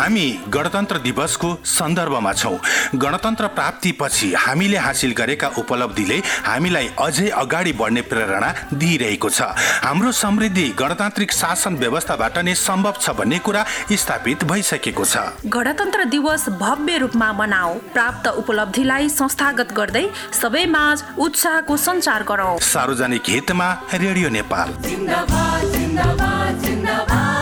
हामी गणतन्त्र दिवसको सन्दर्भमा छौँ। गणतन्त्र प्राप्तिपछि हामीले हासिल गरेका उपलब्धिले हामीलाई अझै अगाडि बढ्ने प्रेरणा दिइरहेको छ। हाम्रो समृद्धि गणतान्त्रिक शासन व्यवस्थाबाट नै सम्भव छ भन्ने कुरा स्थापित भइसकेको छ। गणतन्त्र दिवस भव्य रूपमा मनाऊ। प्राप्त उपलब्धिलाई संस्थागत गर्दै सबैमाझ उत्साहको सञ्चार गरौँ। सार्वजनिक हितमा रेडियो नेपाल। जिन्दाबाद जिन्दाबाद जिन्दाबाद।